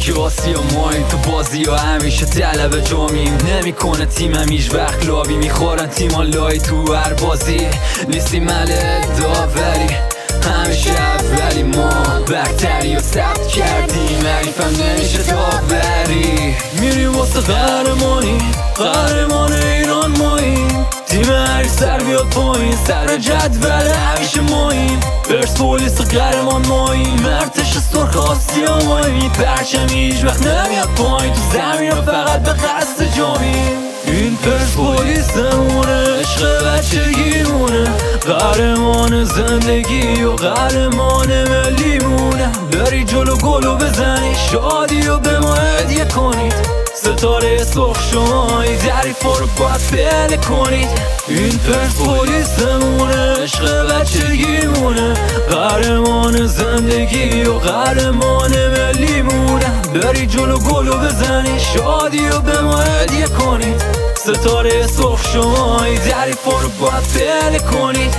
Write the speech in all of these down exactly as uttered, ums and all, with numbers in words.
که آسیا ماییم تو بازی ها همیشه طلب جامیم. نمیکنه تیمم هیچ وقت لابی، میخورن تیما لای تو هر بازی. نیستیم مله داوری همیشه اولی، ما برتری و ثبت کردیم، حریفم نمیشه داوری. میریم واسه قهرمانی، قهرمان ایران ماییم. تیم هر سر بیاد پایین، سر جدول همیشه ماییم. پرسپولیس قهرمان ماییم، ارتش سرخ آسیا ماییم. پرچم هیچ وقت نمیاد پایین، تو زمین رو فقط به قصد جامیم. این پرسپولیسمونه، عشق بچگیمونه، قهرمان زندگی و قهرمان ملیمونه. بری جلو گلو بزنی، شادی و به ما هدیه کنید. ستاره سرخ شمایی، حریفا رو باید بله کنید. این پرسپولیسمونه، عشق بچگیمونه، قهرمان زندگی و قهرمان ملیمونه. بری جلو گلو بزنی، شادی و به ما هدیه کنید. ستاره سرخ شمایی، حریفا رو باید بله کنید.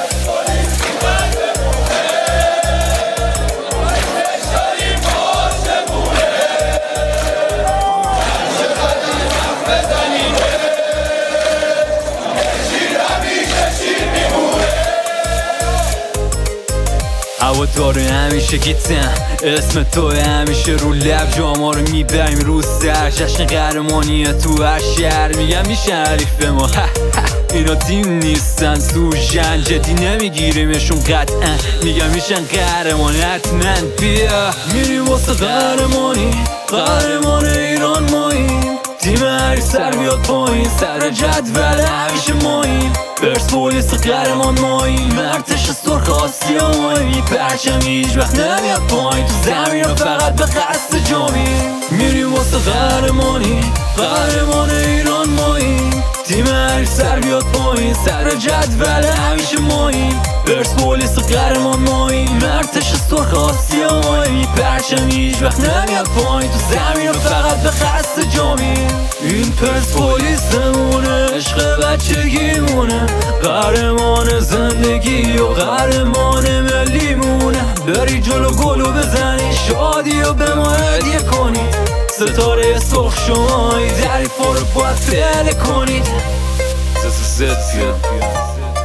هوا داره همیشه گیتن، اسم تو همیشه رو لب، جاما رو میبریم رو سر. جشن قهرمانیه تو هر شهر، میگم میشه حریف به ما. اینا تیم نیستن سوژن، جدی نمیگیریمشون قطعا، میگم میشن قهرمان حتما. بیا میریم واسه قهرمانی، قهرمان ایران ماییم. تیم هر سر بیاد پایین، سر جدول همیشه ماییم. پرسپولیس قهرمان ماییم، ارتش سرخ آسیا ماییم. پرچم هیچ وقت نمیاد پایین، تو زمین رو فقط به قصد جامیم. میریم واسه قهرمانی، قهرمان ایران ماییم. تیم هر سر بیاد پایین، سر جدول همیشه ماییم. پرسپولیس قهرمان ماییم، ارتش سرخ آسیا ماییم. پرچم هیچ وقت نمیاد پایین، تو زمین رو فقط به قصد جامیم. این پرسپولیسمونه، عشق بچگیمونه، قهرمان زندگی و قهرمان ملیمونه. بری جلو گلو بزنی، شادی و به ما هدیه کنید. ستاره سرخ شمایی، حریفا رو باید بله کنید.